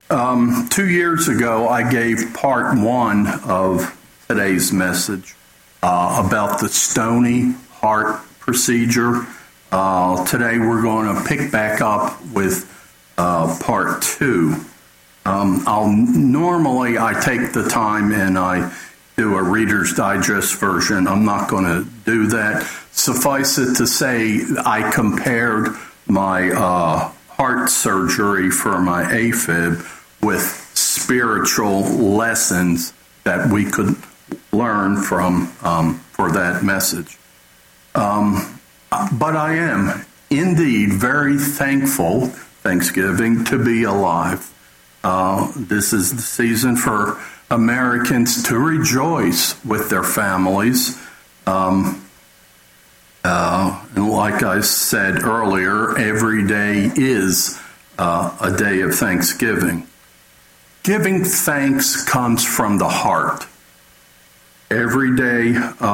2 years ago, I gave part one of today's message about the stony heart procedure. Today, we're going to pick back up with part two. Normally I take the time and I do a Reader's Digest version. I'm not going to do that. Suffice it to say, I compared my heart surgery for my AFib with spiritual lessons that we could learn from for that message. But I am indeed very thankful, Thanksgiving, to be alive. This is the season for Americans to rejoice with their families. And like I said earlier, every day is a day of Thanksgiving. Giving thanks comes from the heart. Every day,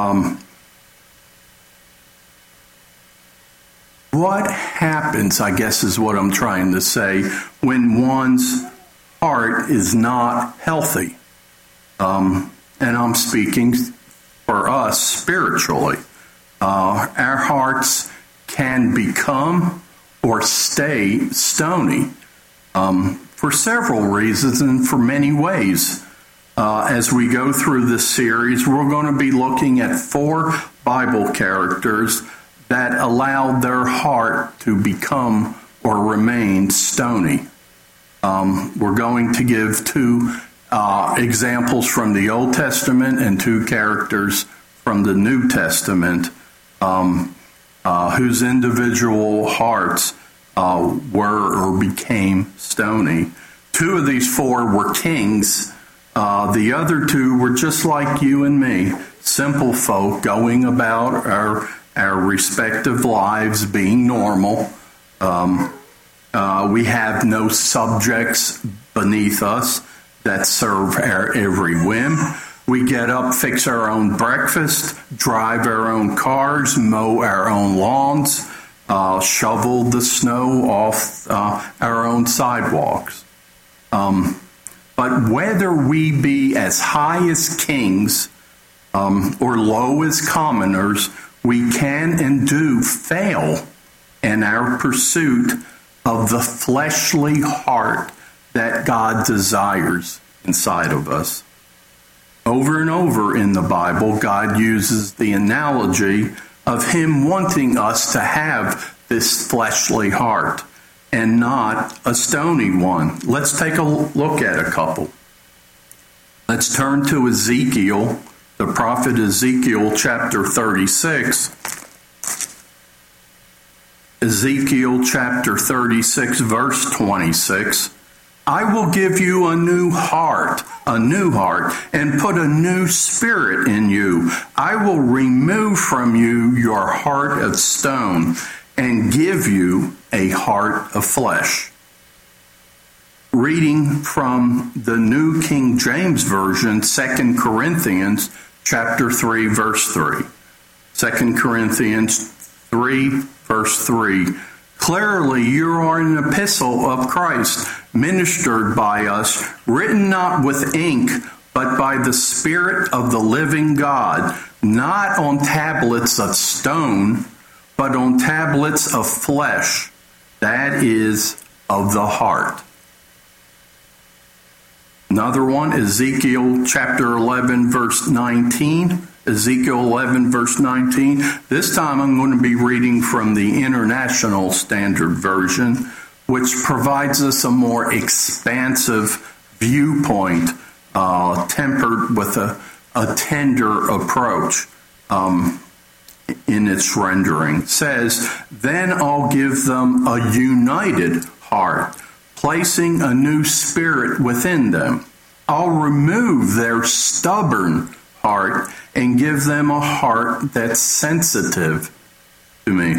what happens, I guess is what I'm trying to say, when one's heart is not healthy? And I'm speaking for us spiritually. Our hearts can become or stay stony for several reasons and for many ways. As we go through this series, we're going to be looking at 4 Bible characters that allowed their heart to become or remain stony. We're going to give 2 examples from the Old Testament and 2 characters from the New Testament whose individual hearts were or became stony. 2 of these 4 were kings. The other 2 were just like you and me, simple folk going about our respective lives being normal. We have no subjects beneath us that serve our every whim. We get up, fix our own breakfast, drive our own cars, mow our own lawns, shovel the snow off our own sidewalks. But whether we be as high as kings or low as commoners, we can and do fail in our pursuit of the fleshly heart that God desires inside of us. Over and over in the Bible, God uses the analogy of Him wanting us to have this fleshly heart and not a stony one. Let's take a look at a couple. Let's turn to Ezekiel, the prophet Ezekiel, chapter 36. Ezekiel chapter 36, verse 26. I will give you a new heart, and put a new spirit in you. I will remove from you your heart of stone and give you a heart of flesh. Reading from the New King James Version, 2 Corinthians chapter 3, verse 3. 2 Corinthians 3, verse 3. Clearly, you are an epistle of Christ, ministered by us, written not with ink, but by the Spirit of the living God, not on tablets of stone, but on tablets of flesh, that is, of the heart. Another one, Ezekiel chapter 11, verse 19. Ezekiel 11, verse 19. This time I'm going to be reading from the International Standard Version, which provides us a more expansive viewpoint, tempered with a tender approach in its rendering. It says, then I'll give them a united heart, placing a new spirit within them. I'll remove their stubborn heart and give them a heart that's sensitive to me.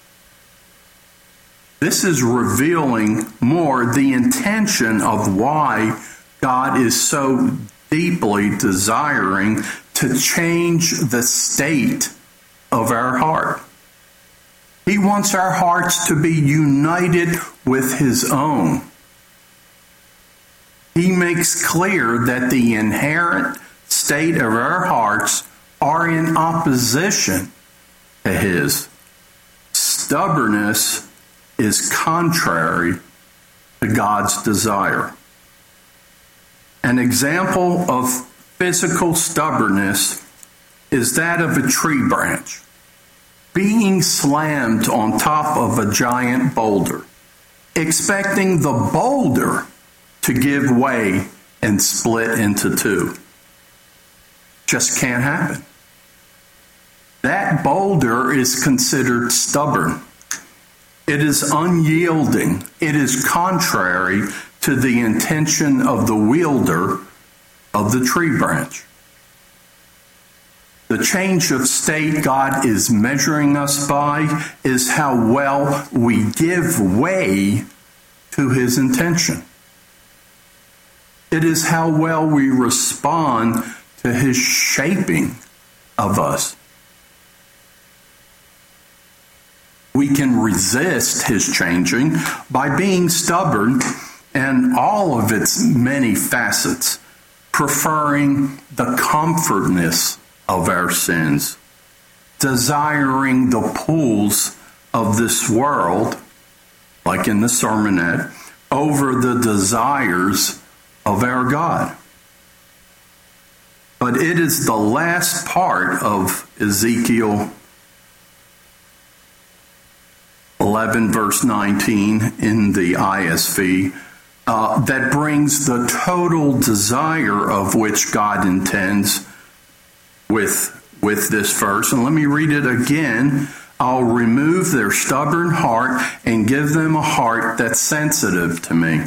This is revealing more the intention of why God is so deeply desiring to change the state of our heart. He wants our hearts to be united with His own. He makes clear that the inherent state of our hearts are in opposition to his. Stubbornness is contrary to God's desire. An example of physical stubbornness is that of a tree branch being slammed on top of a giant boulder, expecting the boulder to give way and split into two. Just can't happen. That boulder is considered stubborn. It is unyielding. It is contrary to the intention of the wielder of the tree branch. The change of state God is measuring us by is how well we give way to his intention. It is how well we respond to his shaping of us. We can resist his changing by being stubborn and all of its many facets, preferring the comfortness of our sins, desiring the pools of this world, like in the sermonette, over the desires of our God. But it is the last part of Ezekiel 11, verse 19 in the ISV that brings the total desire of which God intends with this verse. And let me read it again. I'll remove their stubborn heart and give them a heart that's sensitive to me.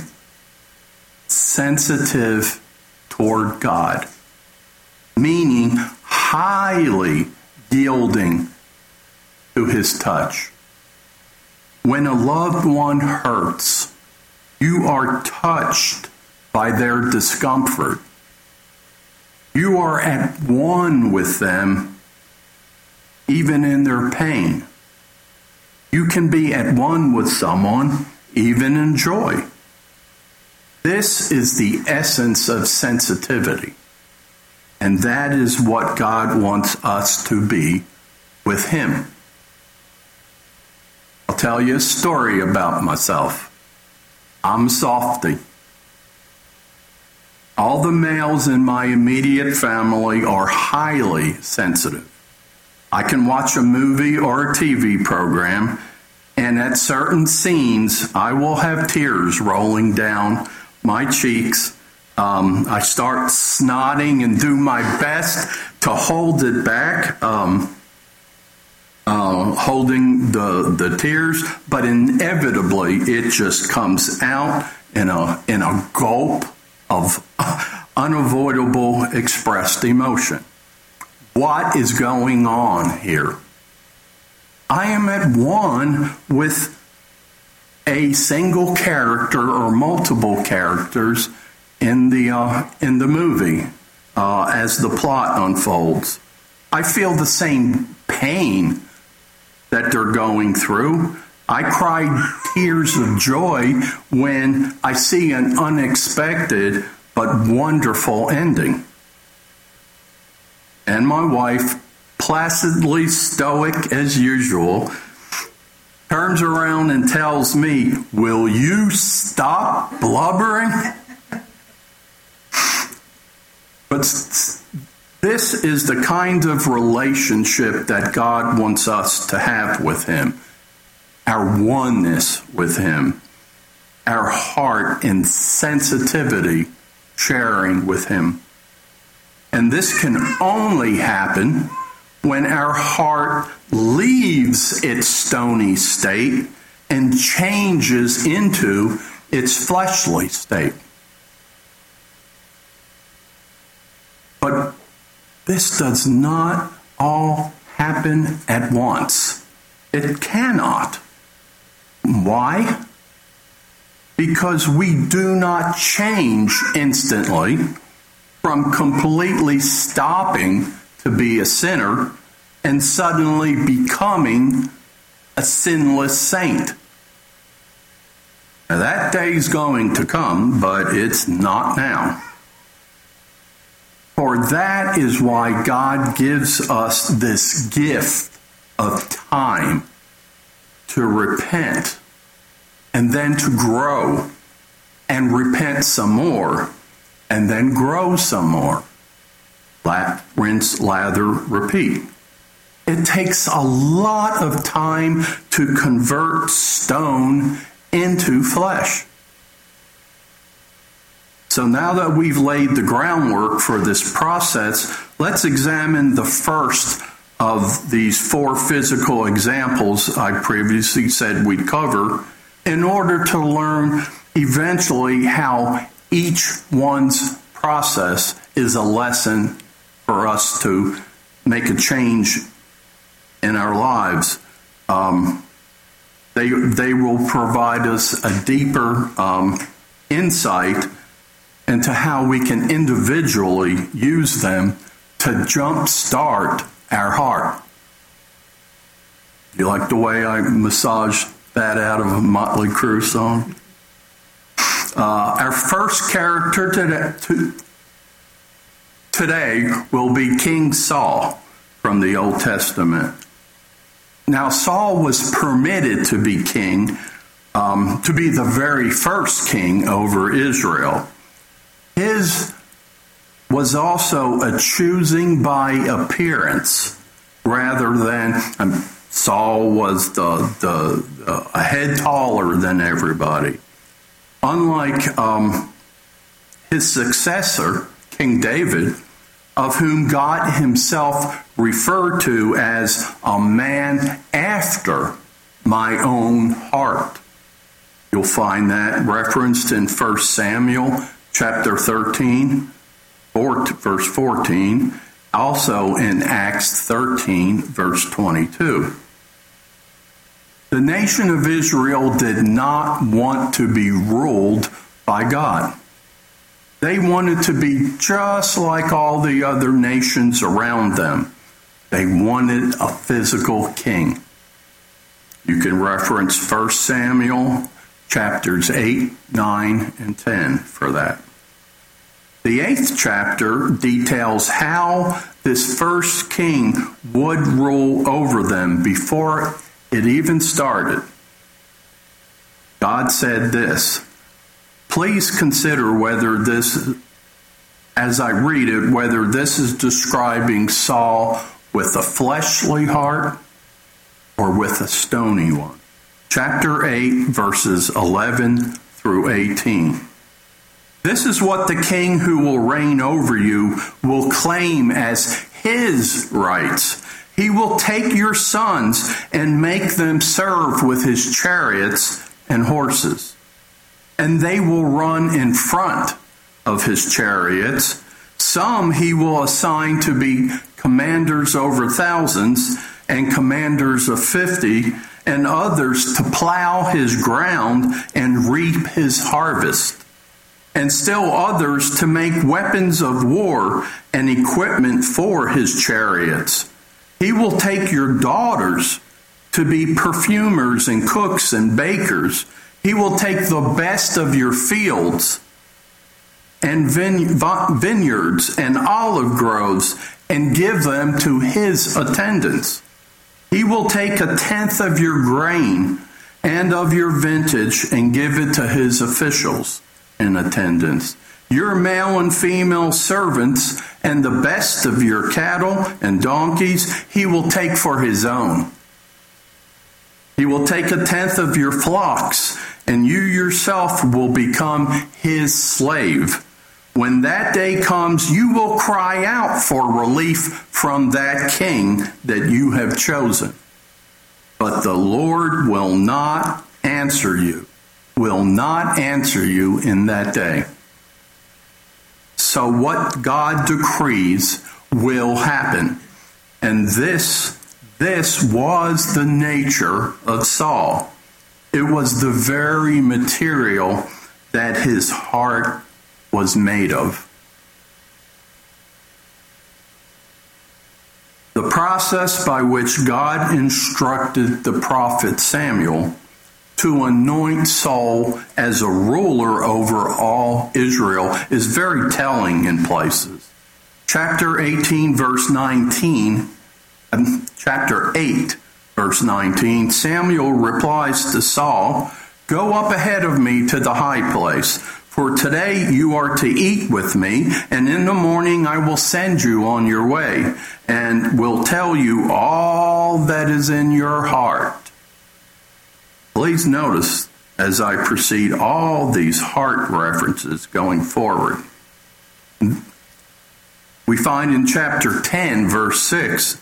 Sensitive toward God. Meaning highly yielding to his touch. When a loved one hurts, you are touched by their discomfort. You are at one with them, even in their pain. You can be at one with someone, even in joy. This is the essence of sensitivity. And that is what God wants us to be with him. I'll tell you a story about myself. I'm a softy. All the males in my immediate family are highly sensitive. I can watch a movie or a TV program, and at certain scenes, I will have tears rolling down my cheeks. I start snotting and do my best to hold it back, holding the tears, but inevitably it just comes out in a gulp of unavoidable expressed emotion. What is going on here? I am at one with a single character or multiple characters in the movie as the plot unfolds. I feel the same pain that they're going through. I cry tears of joy when I see an unexpected but wonderful ending. And my wife, placidly stoic as usual, turns around and tells me, "Will you stop blubbering?" But this is the kind of relationship that God wants us to have with him. Our oneness with him. Our heart and sensitivity sharing with him. And this can only happen when our heart leaves its stony state and changes into its fleshly state. But this does not all happen at once. It cannot. Why? Because we do not change instantly from completely stopping to be a sinner and suddenly becoming a sinless saint. Now, that day's going to come, but it's not now. For that is why God gives us this gift of time to repent and then to grow and repent some more and then grow some more. Rinse, lather, repeat. It takes a lot of time to convert stone into flesh. So now that we've laid the groundwork for this process, let's examine the first of these 4 physical examples I previously said we'd cover in order to learn eventually how each one's process is a lesson for us to make a change in our lives. They will provide us a deeper insight into how we can individually use them to jumpstart our heart. You like the way I massaged that out of a Motley Crue song? Our first character today will be King Saul from the Old Testament. Now, Saul was permitted to be king, to be the very first king over Israel. His was also a choosing by appearance rather than Saul was a head taller than everybody. Unlike his successor, King David, of whom God himself referred to as a man after my own heart. You'll find that referenced in 1 Samuel chapter 13, verse 14, also in Acts 13, verse 22. The nation of Israel did not want to be ruled by God. They wanted to be just like all the other nations around them. They wanted a physical king. You can reference 1 Samuel chapters 8, 9, and 10 for that. The 8th chapter details how this first king would rule over them before it even started. God said this, please consider whether this, as I read it, whether this is describing Saul with a fleshly heart or with a stony one. Chapter 8, verses 11 through 18. This is what the king who will reign over you will claim as his rights. He will take your sons and make them serve with his chariots and horses. And they will run in front of his chariots. Some he will assign to be commanders over thousands and commanders of 50, and others to plow his ground and reap his harvest, and still others to make weapons of war and equipment for his chariots. He will take your daughters to be perfumers and cooks and bakers. He will take the best of your fields and vineyards and olive groves and give them to his attendants. He will take 1/10 of your grain and of your vintage and give it to his officials in attendance. Your male and female servants and the best of your cattle and donkeys he will take for his own. He will take 1/10 of your flocks, and you yourself will become his slave. When that day comes, you will cry out for relief from that king that you have chosen. But the Lord will not answer you in that day. So what God decrees will happen. And this was the nature of Saul. It was the very material that his heart was made of. The process by which God instructed the prophet Samuel to anoint Saul as a ruler over all Israel is very telling in places. Chapter 18, verse 19, chapter 8, verse 19, Samuel replies to Saul, "Go up ahead of me to the high place, for today you are to eat with me, and in the morning I will send you on your way, and will tell you all that is in your heart." Please notice as I proceed all these heart references going forward. We find in chapter 10, verse 6,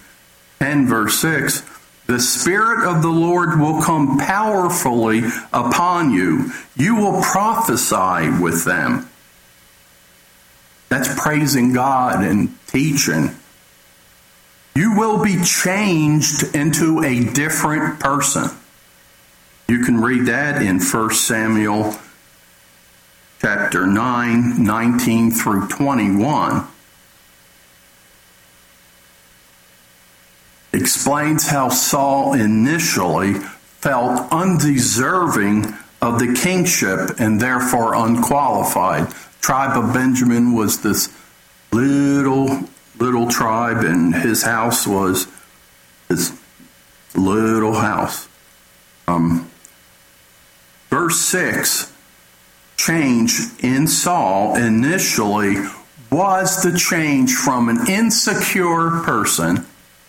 "The Spirit of the Lord will come powerfully upon you. You will prophesy with them." That's praising God and teaching. You will be changed into a different person. You can read that in 1 Samuel chapter 9, 19 through 21. Explains how Saul initially felt undeserving of the kingship and therefore unqualified. Tribe of Benjamin was this little tribe, and his house was this little house. Verse 6, change in Saul initially was the change from an insecure person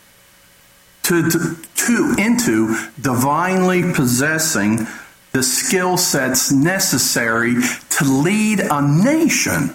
into divinely possessing the skill sets necessary to lead a nation.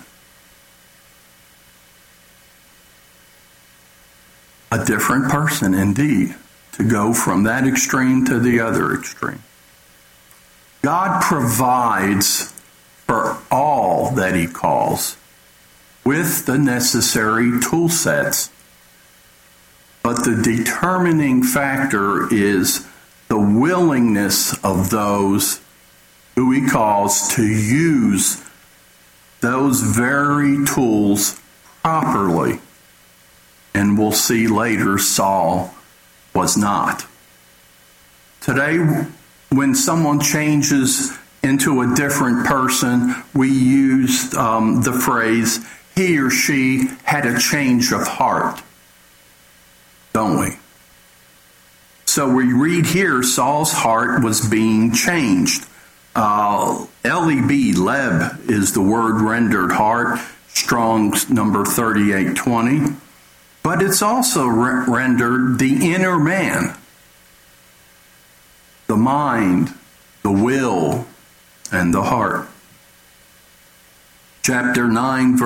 A different person indeed, to go from that extreme to the other extreme. God provides for all that he calls with the necessary tool sets. But the determining factor is the willingness of those who he calls to use those very tools properly. And we'll see later Saul was not. Today, when someone changes into a different person, we use the phrase, he or she had a change of heart, don't we? So we read here, Saul's heart was being changed. Leb is the word rendered heart, Strong's number 3820. But it's also rendered the inner man, the mind, the will, and the heart. Chapter 10,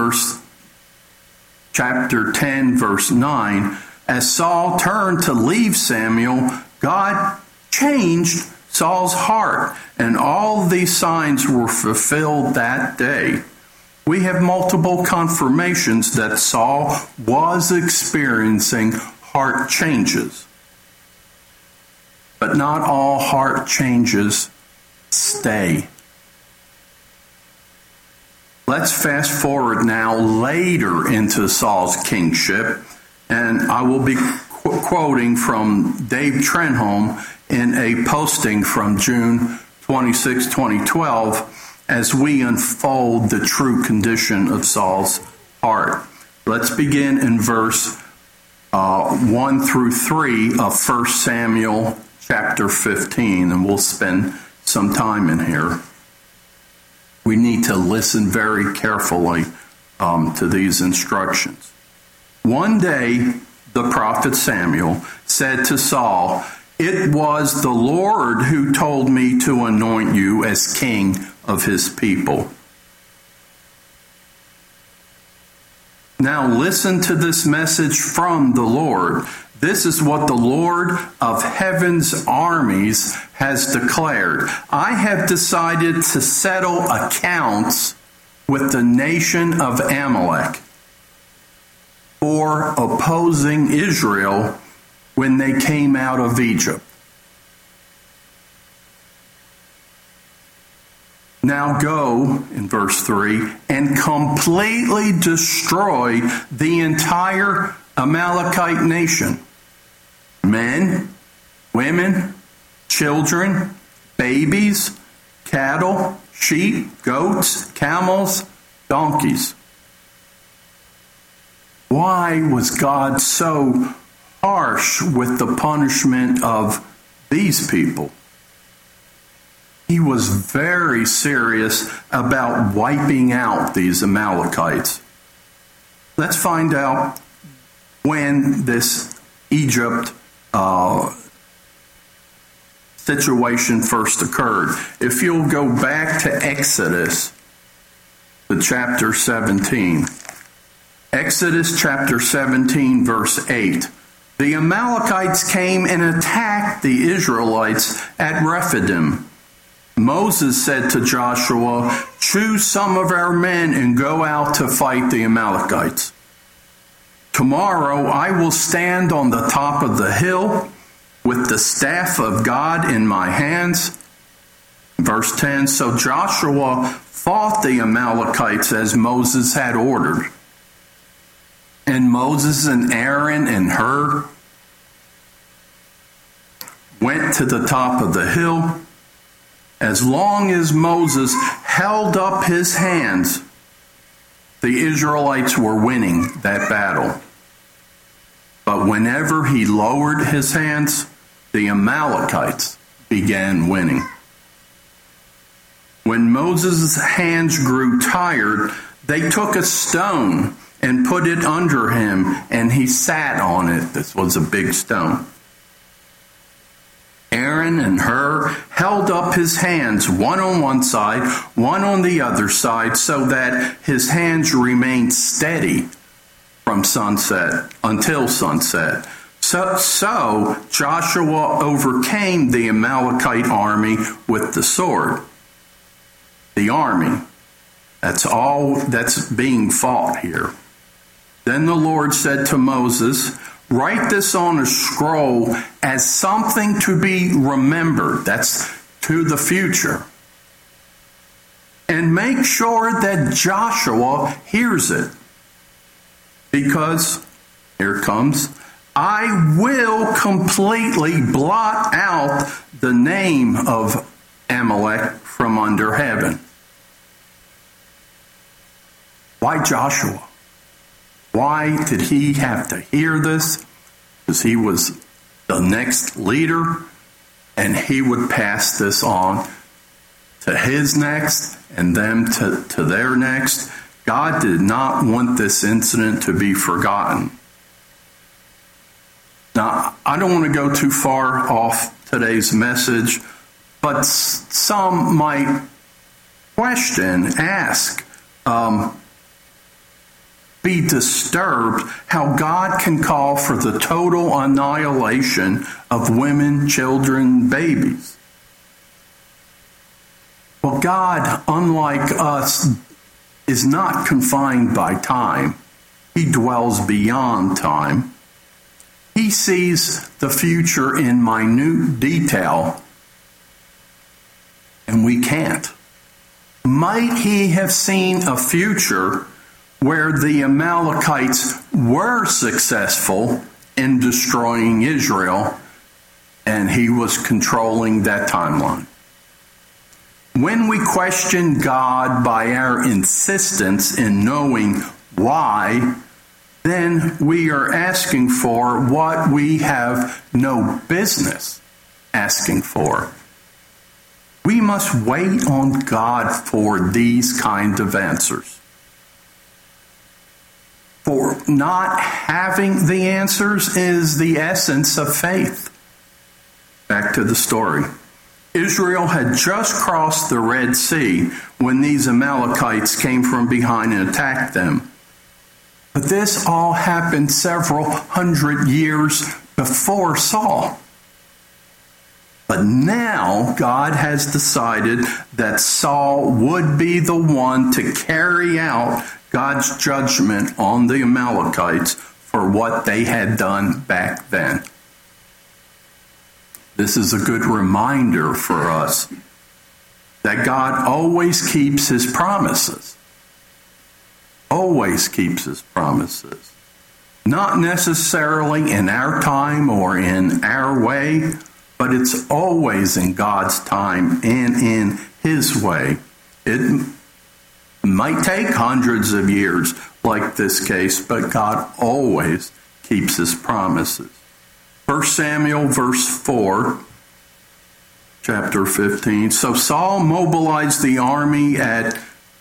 verse 9, as Saul turned to leave Samuel, God changed Saul's heart, and all these signs were fulfilled that day. We have multiple confirmations that Saul was experiencing heart changes. But not all heart changes stay. Let's fast forward now later into Saul's kingship, and I will be quoting from Dave Trenholm in a posting from June 26, 2012, as we unfold the true condition of Saul's heart. Let's begin in verse 1 through 3 of 1 Samuel chapter 15, and we'll spend some time in here. We need to listen very carefully to these instructions. One day, the prophet Samuel said to Saul, "It was the Lord who told me to anoint you as king of his people." Now listen to this message from the Lord. This is what the Lord of heaven's armies has declared. I have decided to settle accounts with the nation of Amalek for opposing Israel when they came out of Egypt. Now go, in verse 3, and completely destroy the entire Amalekite nation. Men, women, children, babies, cattle, sheep, goats, camels, donkeys. Why was God so harsh with the punishment of these people? He was very serious about wiping out these Amalekites. Let's find out when this Egypt situation first occurred. If you'll go back to Exodus, to chapter 17. Exodus chapter 17, verse 8. The Amalekites came and attacked the Israelites at Rephidim. Moses said to Joshua, "Choose some of our men and go out to fight the Amalekites. Tomorrow I will stand on the top of the hill with the staff of God in my hands." Verse 10, so Joshua fought the Amalekites as Moses had ordered. And Moses and Aaron and Hur went to the top of the hill. As long as Moses held up his hands, the Israelites were winning that battle. But whenever he lowered his hands, the Amalekites began winning. When Moses' hands grew tired, they took a stone and put it under him, and he sat on it. This was a big stone. Aaron and Hur held up his hands, one on one side, one on the other side, so that his hands remained steady from sunset until sunset. So Joshua overcame the Amalekite army with the sword. The army. That's all that's being fought here. Then the Lord said to Moses, "Write this on a scroll as something to be remembered." That's to the future. "And make sure that Joshua hears it. Because," here comes, "I will completely blot out the name of Amalek from under heaven." Why Joshua? Why did he have to hear this? Because he was the next leader, and he would pass this on to his next, and them to their next. God did not want this incident to be forgotten. Now, I don't want to go too far off today's message, but some might question, ask, be disturbed how God can call for the total annihilation of women, children, babies. Well, God, unlike us, is not confined by time. He dwells beyond time. He sees the future in minute detail, and we can't. Might he have seen a future where the Amalekites were successful in destroying Israel, and he was controlling that timeline? When we question God by our insistence in knowing why, then we are asking for what we have no business asking for. We must wait on God for these kinds of answers. For not having the answers is the essence of faith. Back to the story. Israel had just crossed the Red Sea when these Amalekites came from behind and attacked them. But this all happened several hundred years before Saul. But now God has decided that Saul would be the one to carry out God's judgment on the Amalekites for what they had done back then. This is a good reminder for us that God always keeps his promises. Always keeps his promises. Not necessarily in our time or in our way, but it's always in God's time and in His way. It might take hundreds of years, like this case, but God always keeps His promises. 1 Samuel verse 4, chapter 15. So Saul mobilized the army at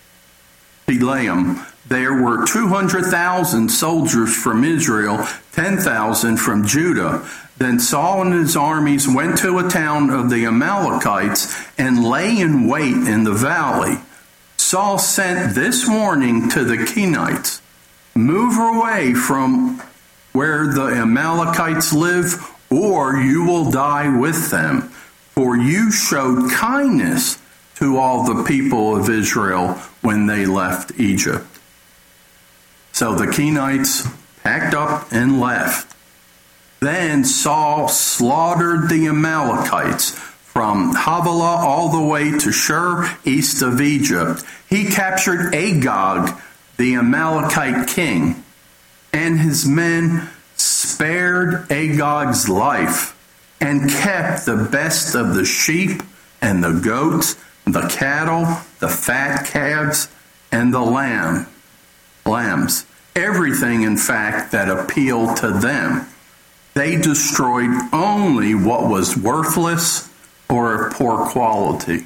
Elam. There were 200,000 soldiers from Israel, 10,000 from Judah. Then Saul and his armies went to a town of the Amalekites and lay in wait in the valley. Saul sent this warning to the Kenites: move away from where the Amalekites live, or you will die with them. For you showed kindness to all the people of Israel when they left Egypt. So the Kenites packed up and left. Then Saul slaughtered the Amalekites from Havilah all the way to Shur, east of Egypt. He captured Agag, the Amalekite king, and his men spared Agag's life and kept the best of the sheep and the goats, the cattle, the fat calves, and the lambs. Everything, in fact, that appealed to them. They destroyed only what was worthless or of poor quality.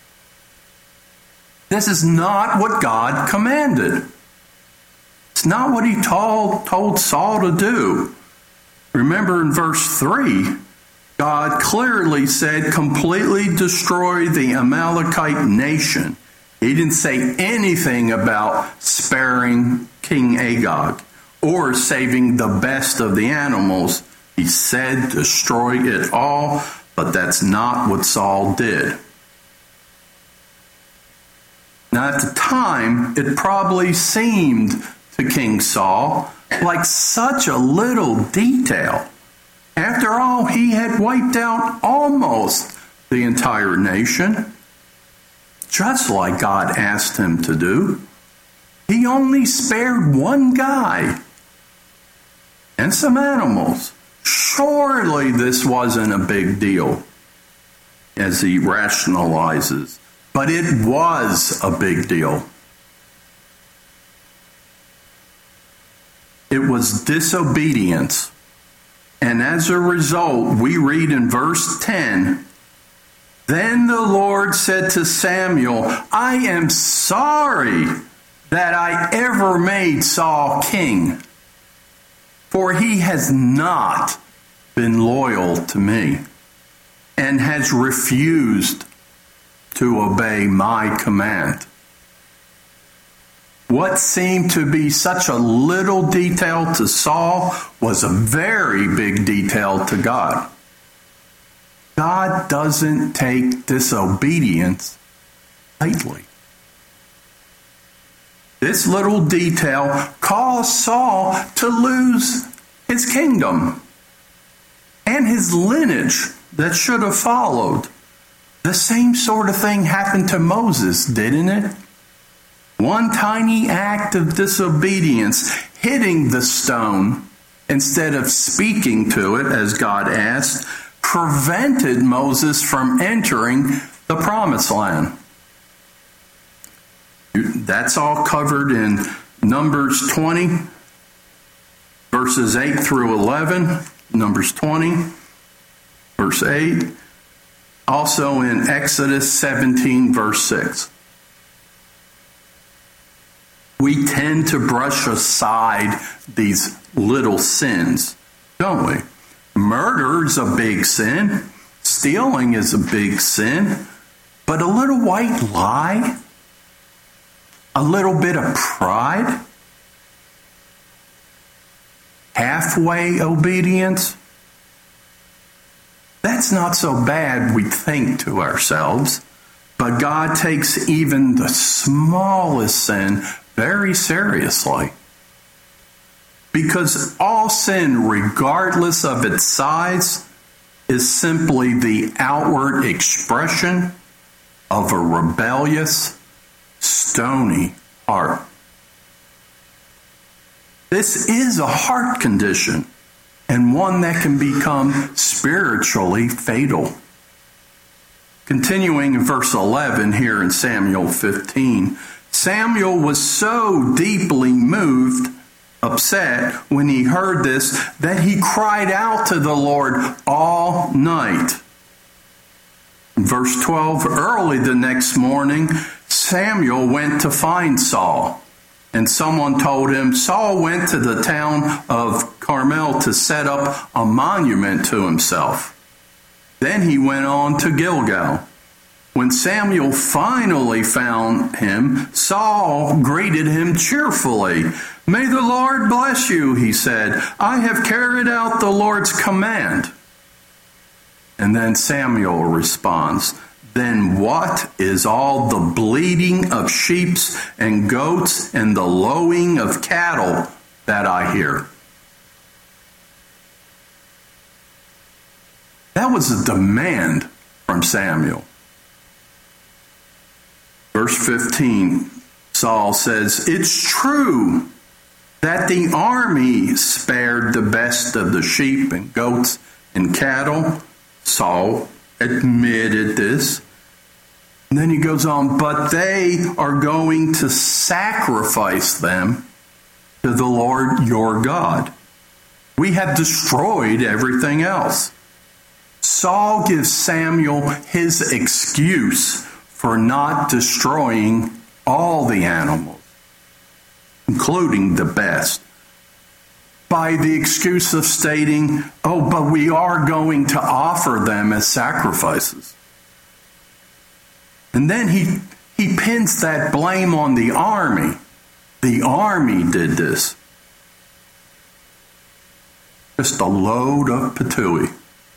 This is not what God commanded. It's not what He told Saul to do. Remember in verse 3, God clearly said, completely destroy the Amalekite nation. He didn't say anything about sparing King Agag or saving the best of the animals. He said destroy it all, but that's not what Saul did. Now at the time, it probably seemed to King Saul like such a little detail. After all, he had wiped out almost the entire nation, just like God asked him to do. He only spared one guy and some animals. Surely this wasn't a big deal, as he rationalizes, but it was a big deal. It was disobedience. And as a result, we read in verse 10, then the Lord said to Samuel, I am sorry that I ever made Saul king, for he has not been loyal to me and has refused to obey my command. What seemed to be such a little detail to Saul was a very big detail to God. God doesn't take disobedience lightly. This little detail caused Saul to lose his kingdom and his lineage that should have followed. The same sort of thing happened to Moses, didn't it? One tiny act of disobedience, hitting the stone instead of speaking to it as God asked, prevented Moses from entering the promised land. That's all covered in Numbers 20, verses 8 through 11, Numbers 20, verse 8, also in Exodus 17, verse 6. We tend to brush aside these little sins, don't we? Murder is a big sin. Stealing is a big sin. But a little white lie, a little bit of pride, halfway obedience, that's not so bad, we think to ourselves. But God takes even the smallest sin very seriously. Because all sin, regardless of its size, is simply the outward expression of a rebellious, stony heart. This is a heart condition. and one that can become spiritually fatal. Continuing in verse 11 here in Samuel 15, Samuel was so deeply moved, upset, when he heard this, that he cried out to the Lord all night. In verse 12, early the next morning, Samuel went to find Saul. And someone told him, Saul went to the town of Carmel to set up a monument to himself. Then he went on to Gilgal. When Samuel finally found him, Saul greeted him cheerfully. "May the Lord bless you," he said. "I have carried out the Lord's command." And then Samuel responds, "Then what is all the bleating of sheep and goats and the lowing of cattle that I hear?" That was a demand from Samuel. Verse 15, Saul says, "It's true that the army spared the best of the sheep and goats and cattle." Saul admitted this. And then he goes on, "But they are going to sacrifice them to the Lord your God. We have destroyed everything else." Saul gives Samuel his excuse for not destroying all the animals, including the best, by the excuse of stating, "Oh, but we are going to offer them as sacrifices." And then he pins that blame on the army. The army did this. Just a load of patooey.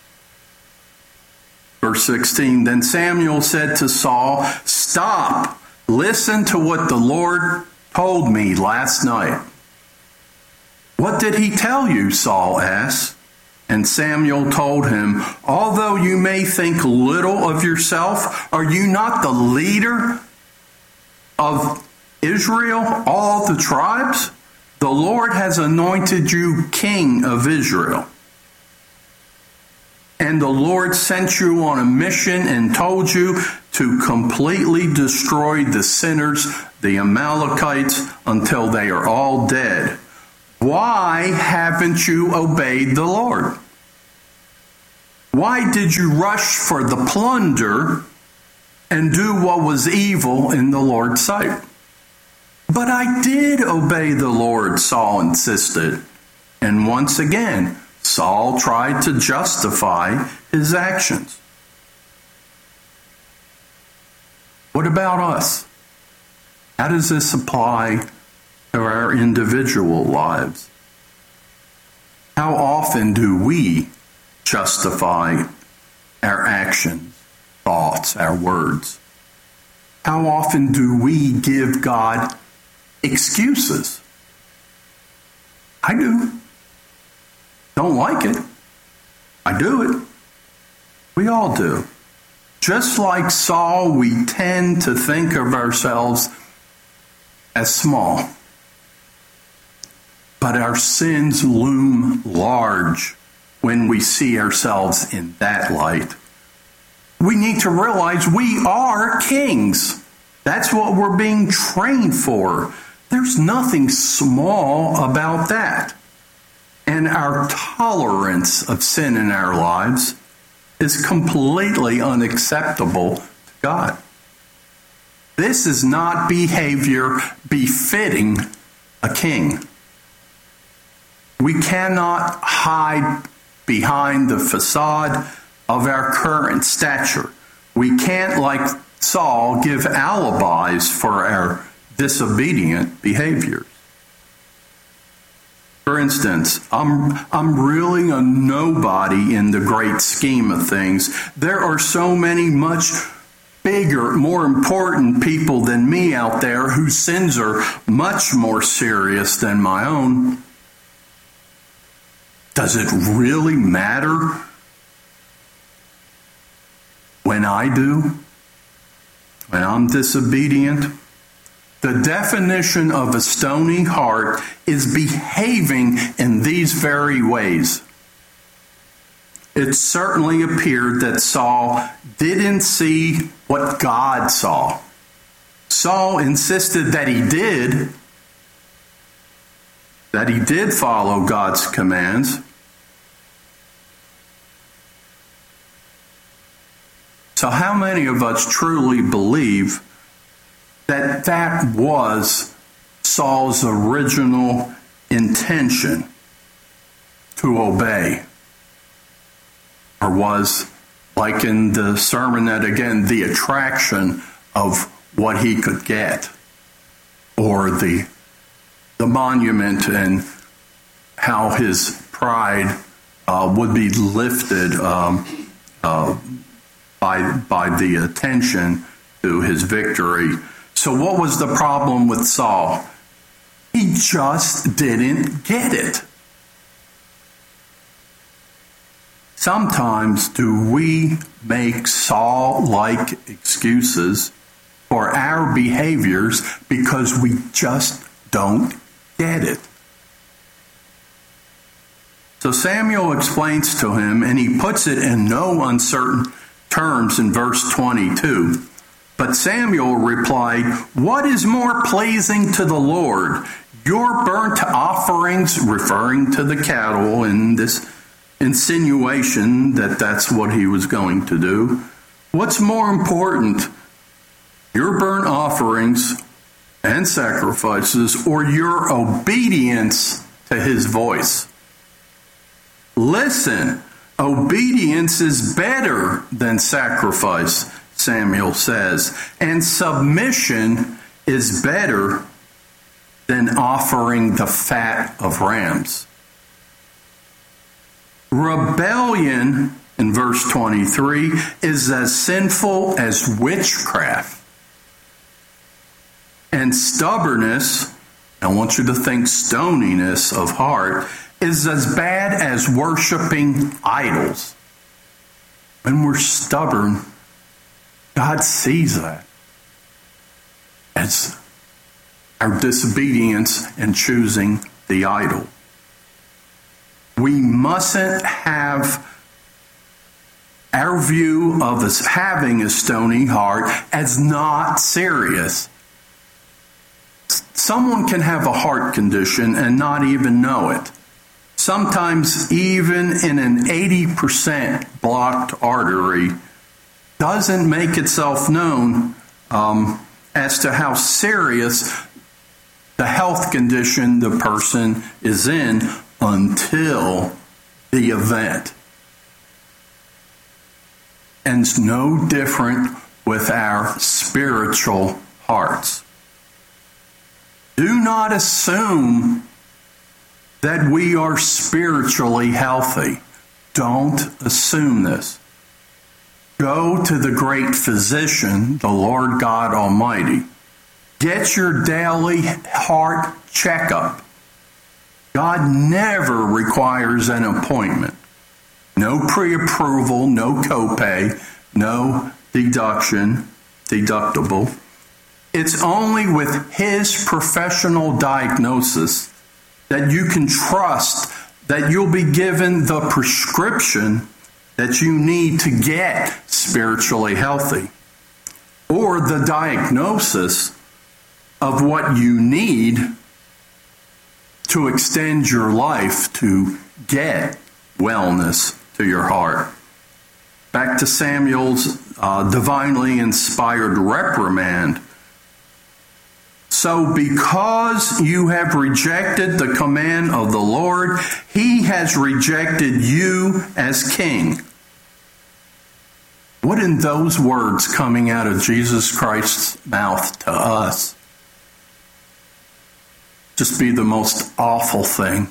Verse 16, then Samuel said to Saul, "Stop, listen to what the Lord told me last night." "What did he tell you?" Saul asked. And Samuel told him, "Although you may think little of yourself, are you not the leader of Israel, all the tribes? The Lord has anointed you king of Israel. And the Lord sent you on a mission and told you to completely destroy the sinners, the Amalekites, until they are all dead. Why haven't you obeyed the Lord? Why did you rush for the plunder and do what was evil in the Lord's sight?" "But I did obey the Lord," Saul insisted. And once again, Saul tried to justify his actions. What about us? How does this apply to our individual lives? How often do we justify our actions, thoughts, our words? How often do we give God excuses? I do. Don't like it. I do it. We all do. Just like Saul, we tend to think of ourselves as small. But our sins loom large when we see ourselves in that light. We need to realize we are kings. That's what we're being trained for. There's nothing small about that. And our tolerance of sin in our lives is completely unacceptable to God. This is not behavior befitting a king. We cannot hide behind the facade of our current stature. We can't, like Saul, give alibis for our disobedient behaviors. For instance, I'm really a nobody in the great scheme of things. There are so many much bigger, more important people than me out there whose sins are much more serious than my own. Does it really matter when I do? When I'm disobedient? The definition of a stony heart is behaving in these very ways. it certainly appeared that Saul didn't see what God saw. Saul insisted that he did follow God's commands. So how many of us truly believe that that was Saul's original intention to obey? Or was, like in the sermonette again, the attraction of what he could get, or the monument and how his pride would be lifted by the attention to his victory. So what was the problem with Saul? He just didn't get it. Sometimes do we make Saul-like excuses for our behaviors because we just don't get it. So Samuel explains to him, and he puts it in no uncertain terms in verse 22. But Samuel replied, "What is more pleasing to the Lord, your burnt offerings," referring to the cattle in this insinuation that that's what he was going to do. What's more important, your burnt offerings and sacrifices, or your obedience to his voice? Listen, obedience is better than sacrifice, Samuel says, and submission is better than offering the fat of rams. Rebellion, in verse 23, is as sinful as witchcraft. And stubbornness, I want you to think stoniness of heart, is as bad as worshiping idols. When we're stubborn, God sees that as our disobedience and choosing the idol. We mustn't have our view of us having a stony heart as not serious. Someone can have a heart condition and not even know it. Sometimes even in an 80% blocked artery doesn't make itself known as to how serious the health condition the person is in until the event. And it's no different with our spiritual hearts. Do not assume that we are spiritually healthy. Don't assume this. Go to the great physician, the Lord God Almighty. Get your daily heart checkup. God never requires an appointment. No pre-approval, no copay, no deductible. It's only with his professional diagnosis that you can trust that you'll be given the prescription that you need to get spiritually healthy, or the diagnosis of what you need to extend your life to get wellness to your heart. Back to Samuel's divinely inspired reprimand. So because you have rejected the command of the Lord, he has rejected you as king. Wouldn't those words coming out of Jesus Christ's mouth to us just be the most awful thing?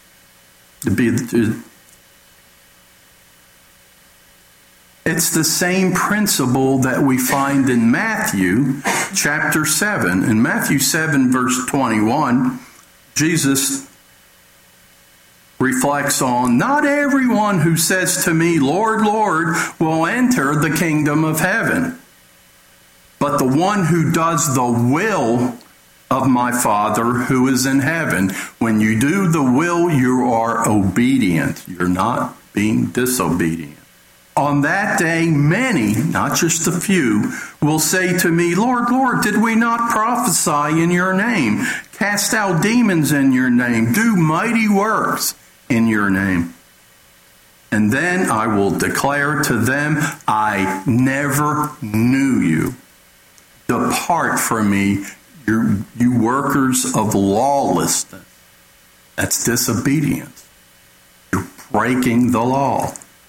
It's the same principle that we find in Matthew chapter 7. In Matthew 7, verse 21, Jesus reflects on, "Not everyone who says to me, 'Lord, Lord,' will enter the kingdom of heaven, but the one who does the will of my Father who is in heaven." When you do the will, you are obedient. You're not being disobedient. On that day, many, not just a few, will say to me, Lord, Lord, did we not prophesy in your name, cast out demons in your name, do mighty works in your name? And then I will declare to them, I never knew you. Depart from me, you workers of lawlessness. That's disobedience. You're breaking the law.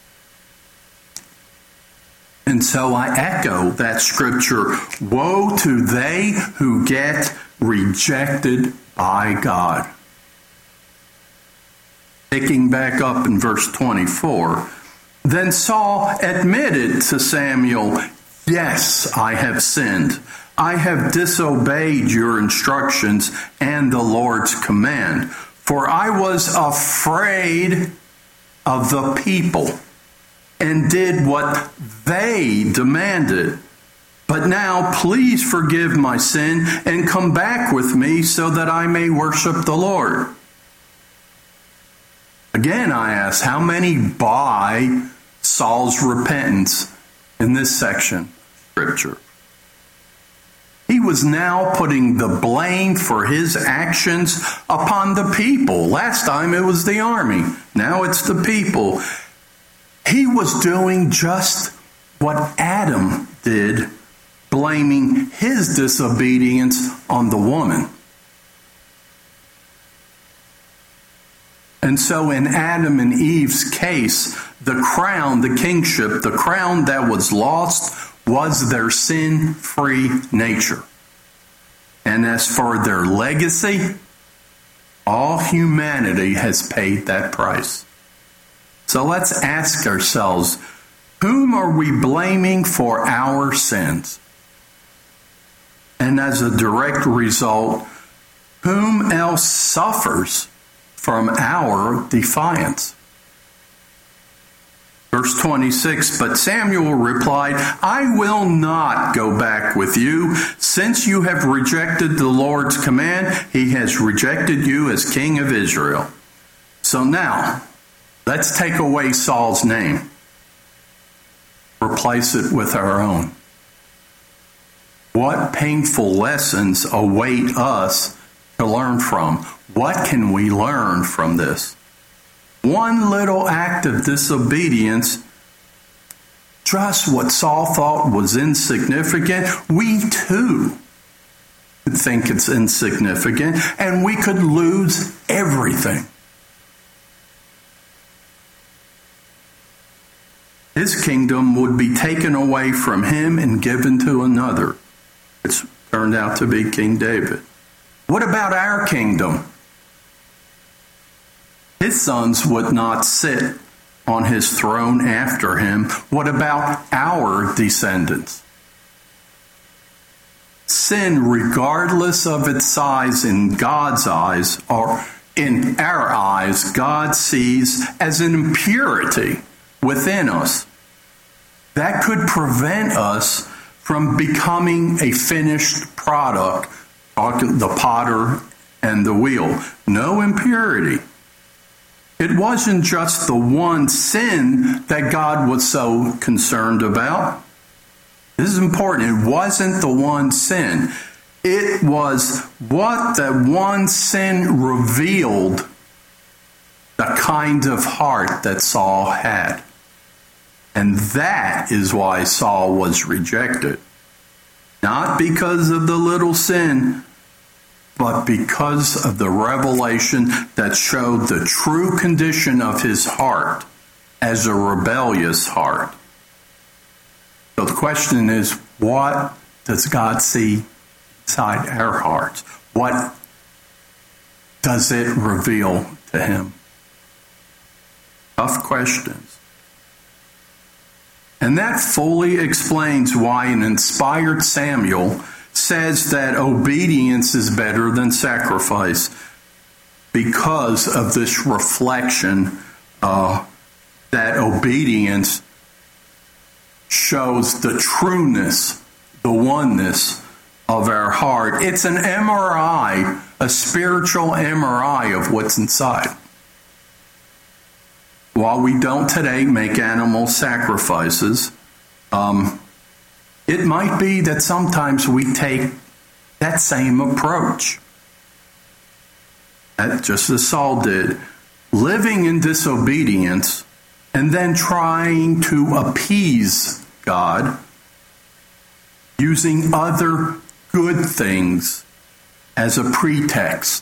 And so I echo that scripture, woe to they who get rejected by God. Picking back up in verse 24, then Saul admitted to Samuel, yes, I have sinned. I have disobeyed your instructions and the Lord's command, for I was afraid of the people and did what they demanded. But now please forgive my sin and come back with me so that I may worship the Lord. Again, I ask, how many buy Saul's repentance in this section of Scripture? He was now putting the blame for his actions upon the people. Last time it was the army. Now it's the people. He was doing just what Adam did, blaming his disobedience on the woman. And so in Adam and Eve's case, the crown, the kingship, the crown that was lost was their sin-free nature. And as for their legacy, all humanity has paid that price. So let's ask ourselves, whom are we blaming for our sins? And as a direct result, whom else suffers from our defiance? Verse 26, but Samuel replied, I will not go back with you. Since you have rejected the Lord's command, he has rejected you as king of Israel. So now, let's take away Saul's name. Replace it with our own. What painful lessons await us to learn from? What can we learn from this? One little act of disobedience, just what Saul thought was insignificant, we too think it's insignificant, and we could lose everything. His kingdom would be taken away from him and given to another. It's turned out to be King David. What about our kingdom? His sons would not sit on his throne after him. What about our descendants? Sin, regardless of its size in God's eyes, or in our eyes, God sees as an impurity within us that could prevent us from becoming a finished product, the potter and the wheel. No impurity. It wasn't just the one sin that God was so concerned about. This is important. It wasn't the one sin. It was what that one sin revealed, the kind of heart that Saul had. And that is why Saul was rejected. Not because of the little sin, but because of the revelation that showed the true condition of his heart as a rebellious heart. So the question is, what does God see inside our hearts? What does it reveal to him? Tough questions. And that fully explains why an inspired Samuel says that obedience is better than sacrifice, because of this reflection that obedience shows the trueness, the oneness of our heart. It's an MRI, a spiritual MRI of what's inside. while we don't today make animal sacrifices, it might be that sometimes we take that same approach. Just as Saul did, living in disobedience and then trying to appease God using other good things as a pretext.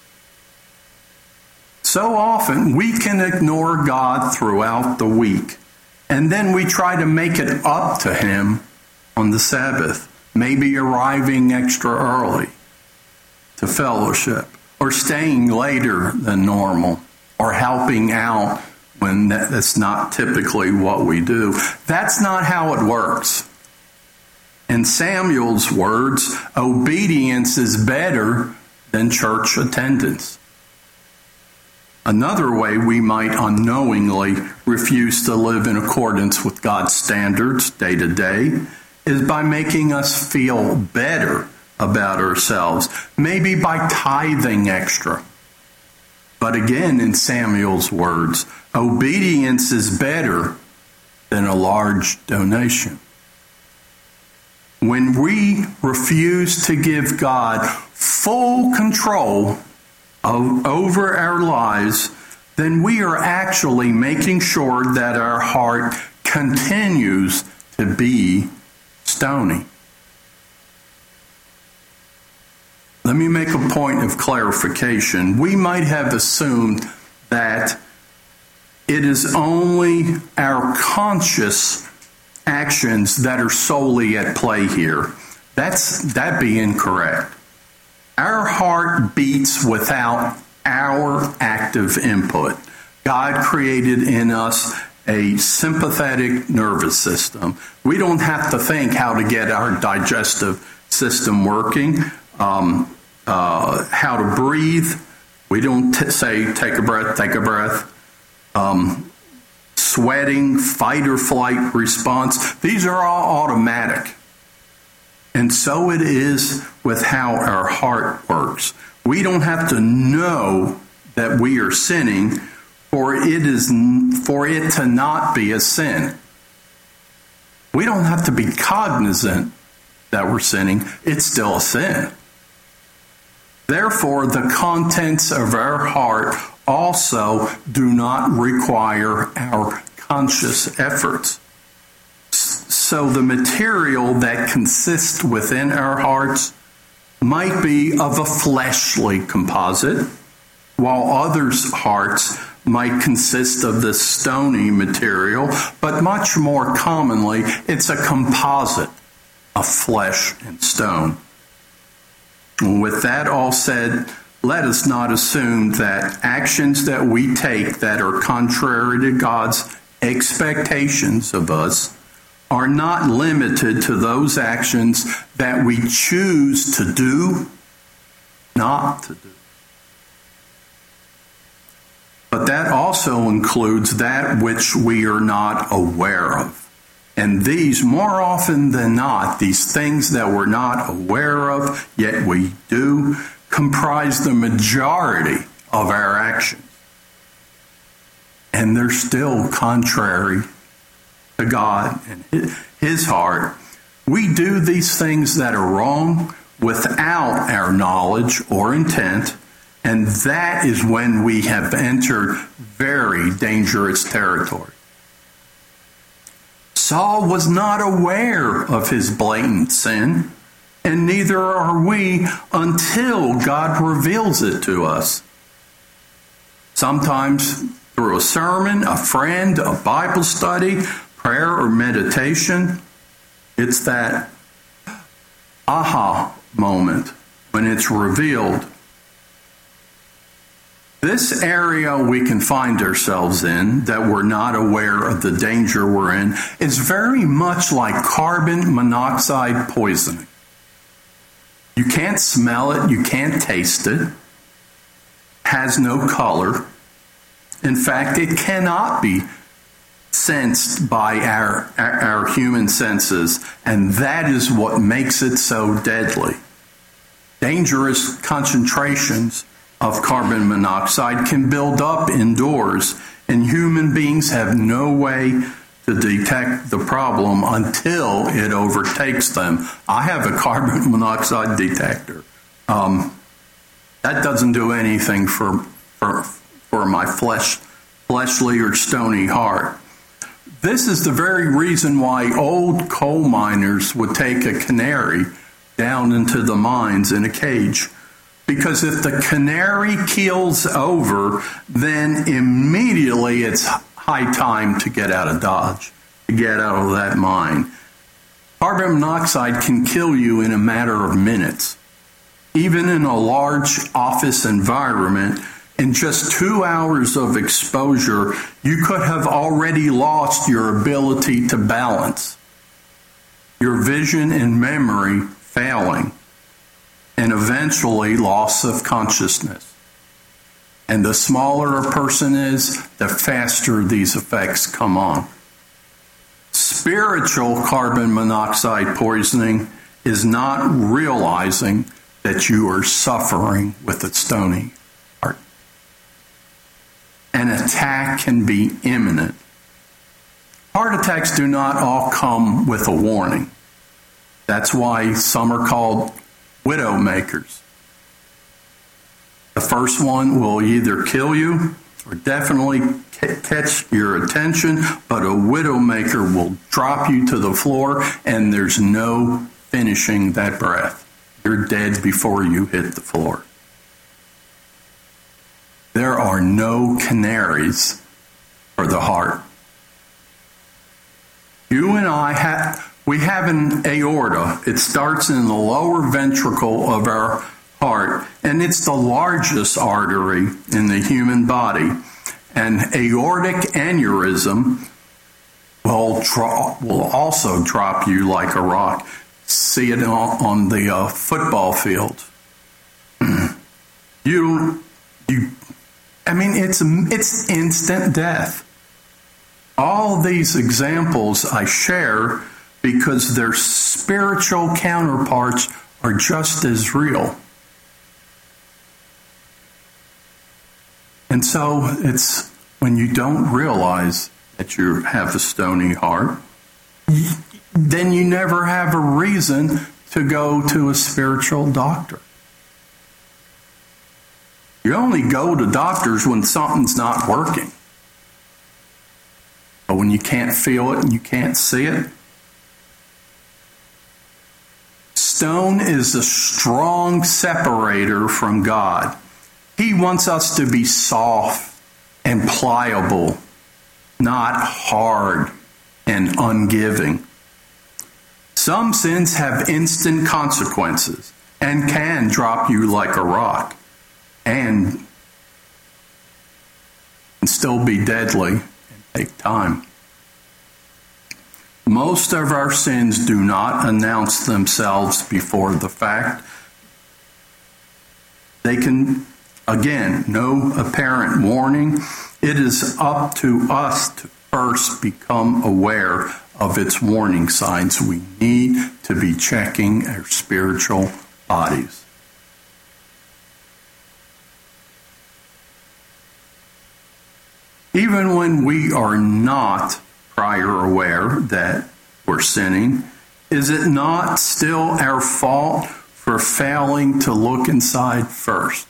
So often we can ignore God throughout the week, and then we try to make it up to Him on the Sabbath, maybe arriving extra early to fellowship, or staying later than normal, or helping out when that's not typically what we do. That's not how it works. In Samuel's words, obedience is better than church attendance. Another way we might unknowingly refuse to live in accordance with God's standards day to day is by making us feel better about ourselves, maybe by tithing extra. But again, in Samuel's words, obedience is better than a large donation. When we refuse to give God full control over our lives, then we are actually making sure that our heart continues to be stony. Let me make a point of clarification. We might have assumed that it is only our conscious actions that are solely at play here. That'd be incorrect. Our heart beats without our active input. God created in us a sympathetic nervous system. We don't have to think how to get our digestive system working, how to breathe. We don't say, take a breath. Sweating, fight or flight response. These are all automatic. And so it is with how our heart works. We don't have to know that we are sinning for it to not be a sin. We don't have to be cognizant that we're sinning. It's still a sin. Therefore, the contents of our heart also do not require our conscious efforts. So the material that consists within our hearts might be of a fleshly composite, while others' hearts might consist of the stony material, but much more commonly, it's a composite of flesh and stone. And with that all said, let us not assume that actions that we take that are contrary to God's expectations of us are not limited to those actions that we choose to do, not to do. But that also includes that which we are not aware of. And these, more often than not, these things that we're not aware of, yet we do, comprise the majority of our actions. And they're still contrary to God and His heart. We do these things that are wrong without our knowledge or intent, and that is when we have entered very dangerous territory. Saul was not aware of his blatant sin, and neither are we until God reveals it to us. Sometimes through a sermon, a friend, a Bible study, prayer or meditation, it's that aha moment when it's revealed. This area we can find ourselves in, that we're not aware of the danger we're in, is very much like carbon monoxide poisoning. You can't smell it, you can't taste it, has no color. In fact, it cannot be sensed by our human senses, and that is what makes it so deadly. Dangerous concentrations of carbon monoxide can build up indoors And human beings have no way to detect the problem until it overtakes them. I have a carbon monoxide detector. That doesn't do anything for my fleshly or stony heart. This is the very reason why old coal miners would take a canary down into the mines in a cage. Because if the canary keels over, then immediately it's high time to get out of Dodge, to get out of that mine. Carbon monoxide can kill you in a matter of minutes. Even in a large office environment, in just 2 hours of exposure, you could have already lost your ability to balance, your vision and memory failing, and eventually loss of consciousness. And the smaller a person is, the faster these effects come on. Spiritual carbon monoxide poisoning is not realizing that you are suffering with a stony heart. An attack can be imminent. Heart attacks do not all come with a warning. That's why some are called widow makers. The first one will either kill you or definitely catch your attention, but a widow maker will drop you to the floor and there's no finishing that breath. You're dead before you hit the floor. There are no canaries for the heart. You and I we have an aorta. It starts in the lower ventricle of our heart, and it's the largest artery in the human body. An aortic aneurysm will also drop you like a rock. See it on the football field. It's instant death. All these examples I share because their spiritual counterparts are just as real. And so it's when you don't realize that you have a stony heart, then you never have a reason to go to a spiritual doctor. You only go to doctors when something's not working. But when you can't feel it and you can't see it, stone is a strong separator from God. He wants us to be soft and pliable, not hard and ungiving. Some sins have instant consequences and can drop you like a rock and still be deadly and take time. Most of our sins do not announce themselves before the fact. They can, again, no apparent warning. It is up to us to first become aware of its warning signs. We need to be checking our spiritual bodies. Even when we are not prior aware that we're sinning, is it not still our fault for failing to look inside first?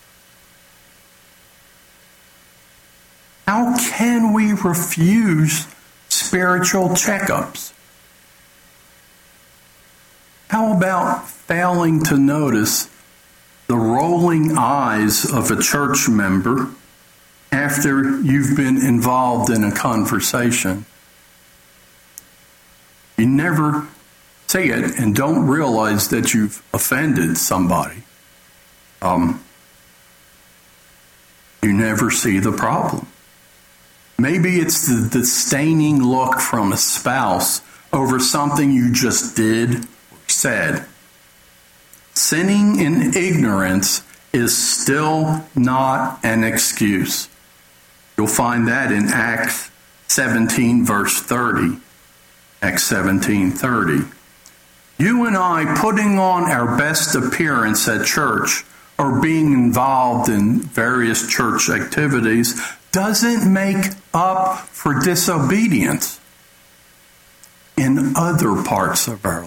How can we refuse spiritual checkups? How about failing to notice the rolling eyes of a church member after you've been involved in a conversation? You never see it and don't realize that you've offended somebody. You never see the problem. Maybe it's the disdaining look from a spouse over something you just did or said. Sinning in ignorance is still not an excuse. You'll find that in Acts 17, verse 30. Acts 17:30. You and I putting on our best appearance at church or being involved in various church activities doesn't make up for disobedience in other parts of our life.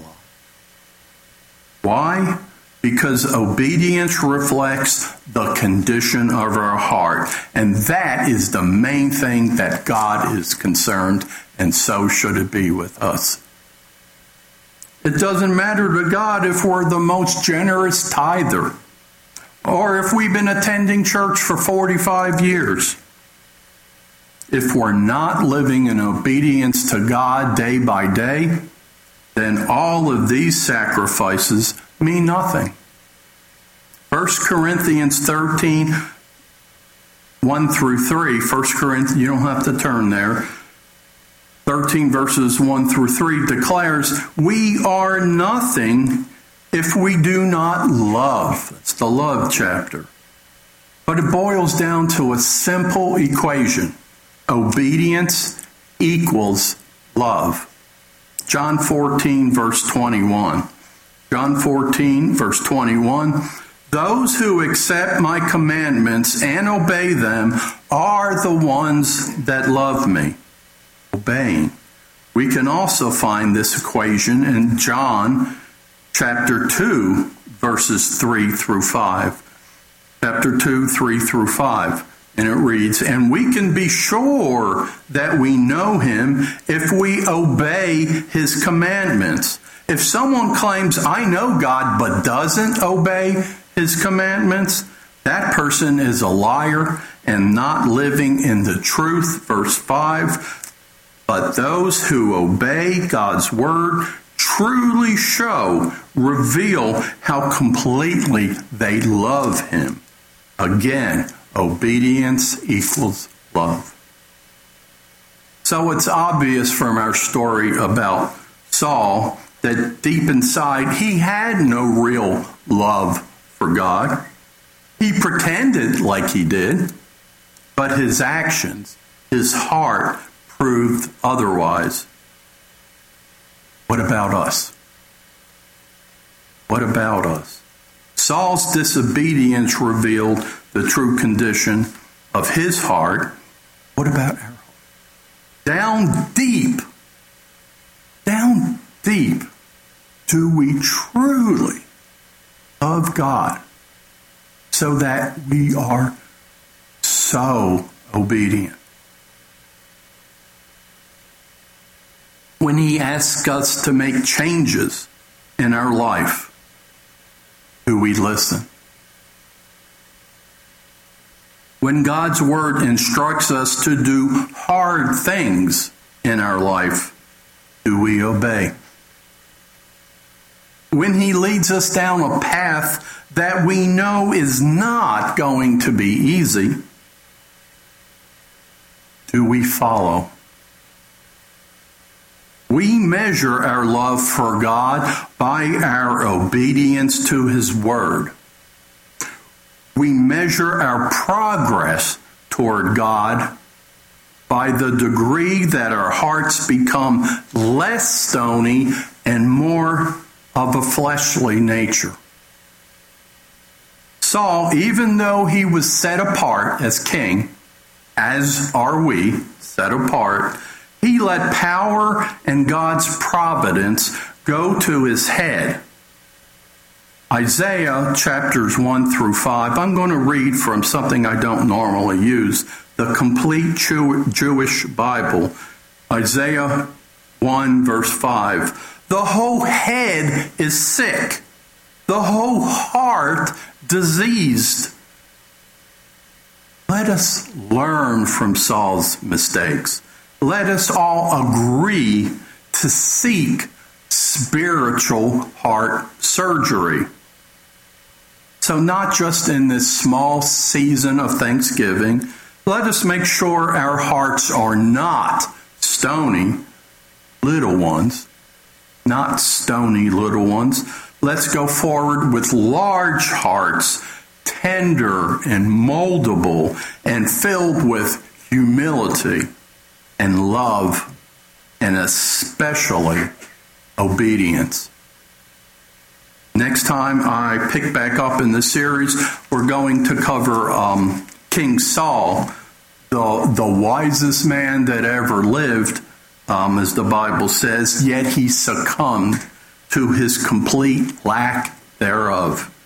Why? Because obedience reflects the condition of our heart. And that is the main thing that God is concerned, and so should it be with us. It doesn't matter to God if we're the most generous tither, or if we've been attending church for 45 years. If we're not living in obedience to God day by day, then all of these sacrifices mean nothing. 1 Corinthians 13, 1 through 3, 1 Corinthians, you don't have to turn there, 13 verses 1 through 3 declares, we are nothing if we do not love. It's the love chapter. But it boils down to a simple equation. Obedience equals love. John 14, verse 21. John 14, verse 21. Those who accept my commandments and obey them are the ones that love me. Obeying. We can also find this equation in John chapter 2, verses 3 through 5. Chapter 2, 3 through 5. And it reads, and we can be sure that we know him if we obey his commandments. If someone claims, I know God, but doesn't obey his commandments, that person is a liar and not living in the truth. Verse 5, but those who obey God's word truly reveal how completely they love him. Again, obedience equals love. So it's obvious from our story about Saul that deep inside he had no real love for God. He pretended like he did, but his actions, his heart proved otherwise. What about us? What about us? Saul's disobedience revealed the true condition of his heart. What about our heart? Down deep, do we truly love God so that we are so obedient? When he asks us to make changes in our life, do we listen? When God's word instructs us to do hard things in our life, do we obey? When he leads us down a path that we know is not going to be easy, do we follow? We measure our love for God by our obedience to his word. We measure our progress toward God by the degree that our hearts become less stony and more of a fleshly nature. Saul, even though he was set apart as king, as are we, set apart, he let power and God's providence go to his head. Isaiah chapters 1 through 5, I'm going to read from something I don't normally use, the complete Jewish Bible. Isaiah 1 verse 5. The whole head is sick, the whole heart diseased. Let us learn from Saul's mistakes. Let us all agree to seek spiritual heart surgery. So not just in this small season of Thanksgiving, let us make sure our hearts are not stony little ones, not stony little ones. Let's go forward with large hearts, tender and moldable and filled with humility and love and especially obedience. Next time I pick back up in the series, we're going to cover King Saul, the wisest man that ever lived, as the Bible says, yet he succumbed to his complete lack thereof.